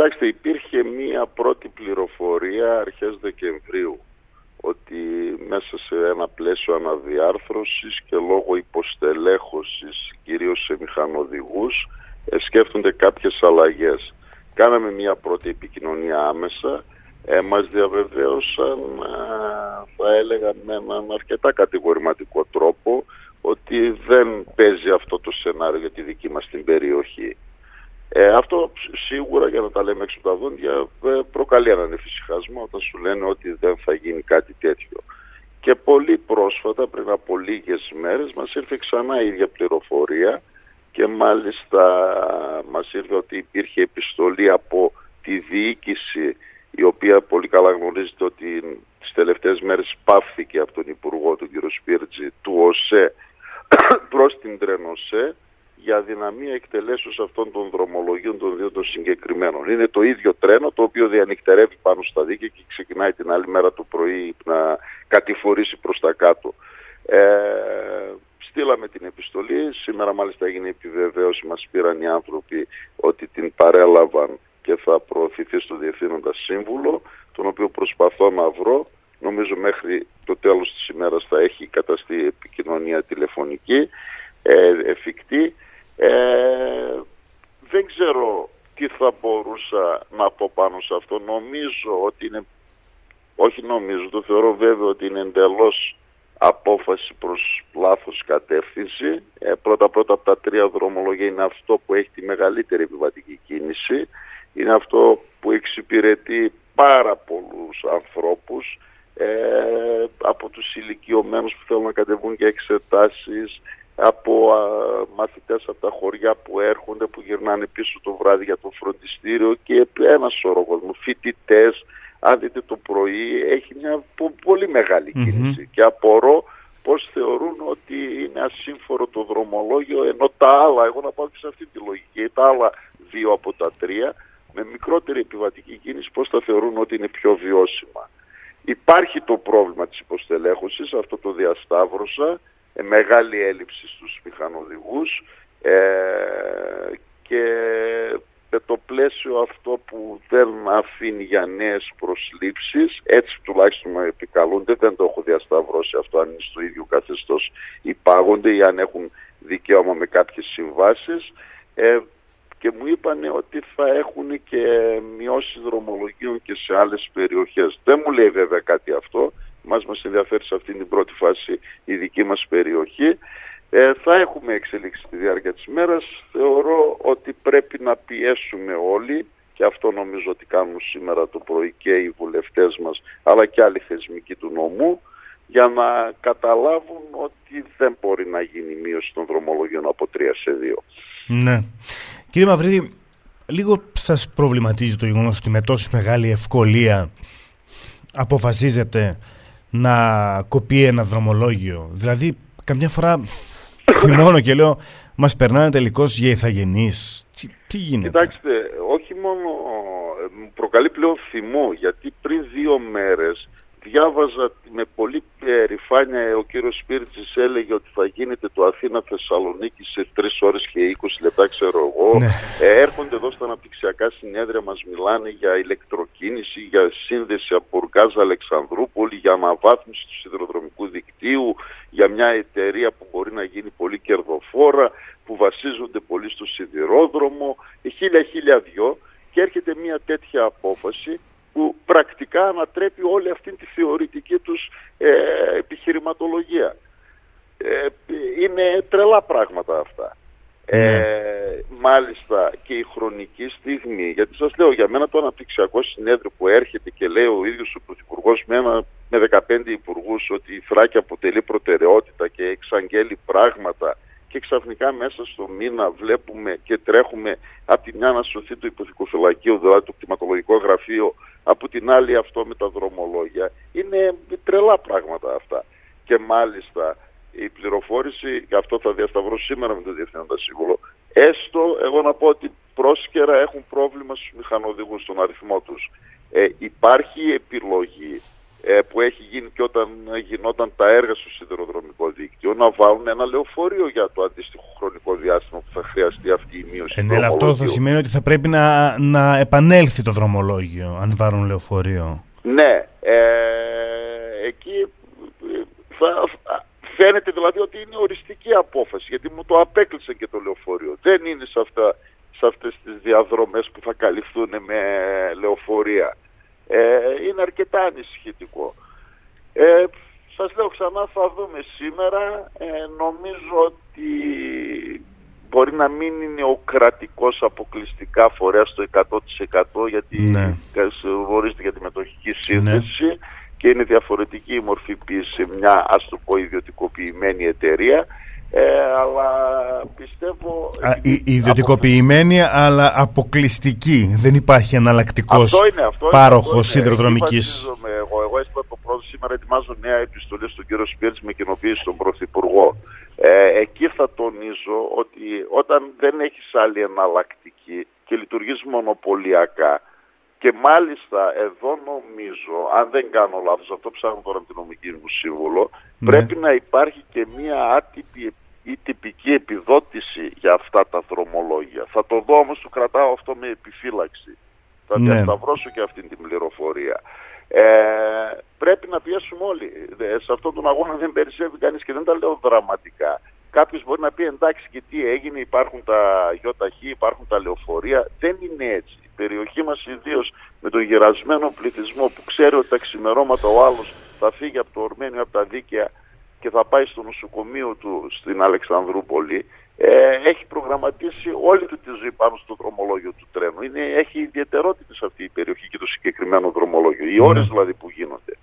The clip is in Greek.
Κοιτάξτε, υπήρχε μία πρώτη πληροφορία αρχές Δεκεμβρίου ότι μέσα σε ένα πλαίσιο αναδιάρθρωσης και λόγω υποστελέχωσης κυρίως σε μηχανοδηγούς σκέφτονται κάποιες αλλαγές. Κάναμε μία πρώτη επικοινωνία άμεσα, μας διαβεβαίωσαν, θα έλεγα με έναν αρκετά κατηγορηματικό τρόπο, ότι δεν παίζει αυτό το σενάριο για τη δική μας την περιοχή. Αυτό σίγουρα, για να τα λέμε έξω από τα δόντια, προκαλεί έναν εφησυχασμό όταν σου λένε ότι δεν θα γίνει κάτι τέτοιο. Και πολύ πρόσφατα, πριν από λίγες μέρες, μας ήρθε ξανά η ίδια πληροφορία και μάλιστα μας ήρθε ότι υπήρχε επιστολή από τη διοίκηση, η οποία πολύ καλά γνωρίζετε ότι τις τελευταίες μέρες πάυθηκε από τον Υπουργό, τον κύριο Σπίρτζη, του ΟΣΕ προς την Τρενοσέ, για αδυναμία εκτελέσεως αυτών των δρομολογίων των δύο των συγκεκριμένων. Είναι το ίδιο τρένο το οποίο διανυκτερεύει πάνω στα δίκαια και ξεκινάει την άλλη μέρα το πρωί να κατηφορήσει προς τα κάτω. Στείλαμε την επιστολή, σήμερα μάλιστα έγινε επιβεβαίωση, μας πήραν οι άνθρωποι ότι την παρέλαβαν και θα προωθηθεί στο Διευθύνοντα Σύμβουλο, τον οποίο προσπαθώ να βρω. Νομίζω μέχρι το τέλος της ημέρας θα έχει καταστεί επικοινωνία τηλεφωνική εφικτή. Δεν ξέρω τι θα μπορούσα να πω πάνω σε αυτό. Νομίζω ότι είναι, όχι νομίζω, το θεωρώ βέβαιο ότι είναι εντελώς απόφαση προς λάθος κατεύθυνση. Πρώτα-πρώτα από τα τρία δρομολόγια είναι αυτό που έχει τη μεγαλύτερη επιβατική κίνηση. Είναι αυτό που εξυπηρετεί πάρα πολλούς ανθρώπους, από τους ηλικιωμένους που θέλουν να κατεβούν για εξετάσεις, από μαθητές από τα χωριά που έρχονται, που γυρνάνε πίσω το βράδυ για το φροντιστήριο και ένα σωρό κόσμο, φοιτητές. Αν δείτε το πρωί έχει μια πολύ μεγάλη κίνηση και απορώ πώς θεωρούν ότι είναι ασύμφορο το δρομολόγιο, ενώ τα άλλα, εγώ να πάω και σε αυτή τη λογική, τα άλλα δύο από τα τρία με μικρότερη επιβατική κίνηση πώς θα θεωρούν ότι είναι πιο βιώσιμα. Υπάρχει το πρόβλημα της υποστελέχωσης, αυτό το διασταύρωσα, μεγάλη έλλειψη στους μηχανοδηγούς και με το πλαίσιο αυτό που δεν αφήνει για νέες προσλήψεις, έτσι τουλάχιστον με επικαλούνται, δεν το έχω διασταυρώσει αυτό αν είναι στο ίδιο καθεστώς υπάγονται ή αν έχουν δικαίωμα με κάποιες συμβάσεις, και μου είπανε ότι θα έχουν και μειώσεις δρομολογίων και σε άλλες περιοχές. Δεν μου λέει βέβαια κάτι αυτό, μας ενδιαφέρει σε αυτήν την πρώτη φάση η δική μας περιοχή. Θα έχουμε εξελίξει στη διάρκεια της μέρας. Θεωρώ ότι πρέπει να πιέσουμε όλοι, και αυτό νομίζω ότι κάνουν σήμερα το πρωί και οι βουλευτές μας αλλά και άλλοι θεσμικοί του νομού, για να καταλάβουν ότι δεν μπορεί να γίνει μείωση των δρομολογίων από 3 σε 2. Ναι. Κύριε Μαυρίδη, λίγο σας προβληματίζει το γεγονός ότι με τόση μεγάλη ευκολία αποφασίζετε να κοπεί ένα δρομολόγιο? Δηλαδή, καμιά φορά θυμώνω και λέω, μας περνάνε τελικώς για ηθαγενείς. Τι γίνεται? Κοιτάξτε, όχι μόνο μου προκαλεί πλέον θυμό, γιατί πριν 2 μέρες διάβαζα με πολύ περηφάνεια, ο κύριος Σπίρτζης έλεγε ότι θα γίνεται το Αθήνα-Θεσσαλονίκη σε 3 ώρες και 20 λεπτά, ξέρω εγώ. Ναι. Έρχονται εδώ στα αναπτυξιακά συνέδρια, μας μιλάνε για ηλεκτροκίνηση, για σύνδεση από Μπουργκάζ Αλεξανδρούπολη, για αναβάθμιση του σιδηροδρομικού δικτύου, για μια εταιρεία που μπορεί να γίνει πολύ κερδοφόρα, που βασίζονται πολύ στο σιδηρόδρομο, χίλια δυο, και έρχεται μια τέτοια απόφαση που πρακτικά ανατρέπει όλη αυτή τη θεωρητική τους επιχειρηματολογία. Είναι τρελά πράγματα αυτά. Μάλιστα και η χρονική στιγμή, γιατί σας λέω, για μένα το αναπτυξιακό συνέδριο που έρχεται και λέει ο ίδιος ο Πρωθυπουργός με 15 υπουργούς ότι η Θράκη αποτελεί προτεραιότητα και εξαγγέλει πράγματα, και ξαφνικά μέσα στο μήνα βλέπουμε και τρέχουμε από τη μια να σωθεί το υποθηκοφυλακείο, δηλαδή το κτηματολογικό γραφείο, από την άλλη αυτό με τα δρομολόγια. Είναι τρελά πράγματα αυτά. Και μάλιστα η πληροφόρηση, και αυτό θα διασταυρώσω σήμερα με τον Διευθύνοντα Σύμβουλο, έστω εγώ να πω ότι πρόσκαιρα έχουν πρόβλημα στους μηχανοδηγούς, στον αριθμό τους. Υπάρχει επιλογή που έχει γίνει και όταν γινόταν τα έργα στο σιδηροδρομικό δίκτυο, να βάλουν ένα λεωφορείο για το αντίστοιχο χρονικό διάστημα που θα χρειαστεί αυτή η μείωση. Ναι, αυτό θα σημαίνει ότι θα πρέπει να επανέλθει το δρομολόγιο αν πάρουν λεωφορείο. Ναι, εκεί φαίνεται δηλαδή ότι είναι οριστική απόφαση, γιατί μου το απέκλεισε και το λεωφορείο. Δεν είναι σε αυτές τις διαδρομές που θα καλυφθούν με λεωφορεία. Είναι αρκετά ανησυχητικό. Σας λέω ξανά, θα δούμε σήμερα. Νομίζω ότι μπορεί να μην είναι ο κρατικός αποκλειστικά φορέας το 100%, γιατί ορίζεται για τη μετοχική σύνθεση και είναι διαφορετική η μορφή πίεση σε μια, ας το πω, ιδιωτικοποιημένη εταιρεία. Αλλά πιστεύω... Ιδιωτικοποιημένη αλλά αποκλειστική. Δεν υπάρχει εναλλακτικός πάροχος σιδηροδρομικής. Εγώ έστειλα το πρώτο σήμερα, ετοιμάζω νέα επιστολή στον κύριο Σπιέρτς με κοινοποίηση στον Πρωθυπουργό. Εκεί θα τονίζω ότι όταν δεν έχεις άλλη εναλλακτική και λειτουργείς μονοπωλιακά, και μάλιστα εδώ νομίζω, αν δεν κάνω λάθος, αυτό ψάχνω τώρα με την νομική μου σύμβουλο, πρέπει να υπάρχει και μία άτυπη ή τυπική επιδότηση για αυτά τα δρομολόγια. Θα το δω όμως, του κρατάω αυτό με επιφύλαξη. Θα διασταυρώσω και αυτή την πληροφορία. Πρέπει να πιέσουμε όλοι. Σε αυτόν τον αγώνα δεν περισσεύει κανείς και δεν τα λέω δραματικά. Κάποιος μπορεί να πει εντάξει, και τι έγινε, υπάρχουν τα ΙΧ, υπάρχουν τα λεωφορεία. Δεν είναι έτσι. Η περιοχή μας, ιδίως με τον γερασμένο πληθυσμό που ξέρει ότι τα ξημερώματα ο άλλος θα φύγει από το Ορμένιο, από τα Δίκαια και θα πάει στο νοσοκομείο του στην Αλεξανδρούπολη, έχει προγραμματίσει όλη του τη ζωή πάνω στο δρομολόγιο του τρένου. Έχει ιδιαιτερότητες αυτή η περιοχή και το συγκεκριμένο δρομολόγιο. Οι ώρες δηλαδή που γίνονται.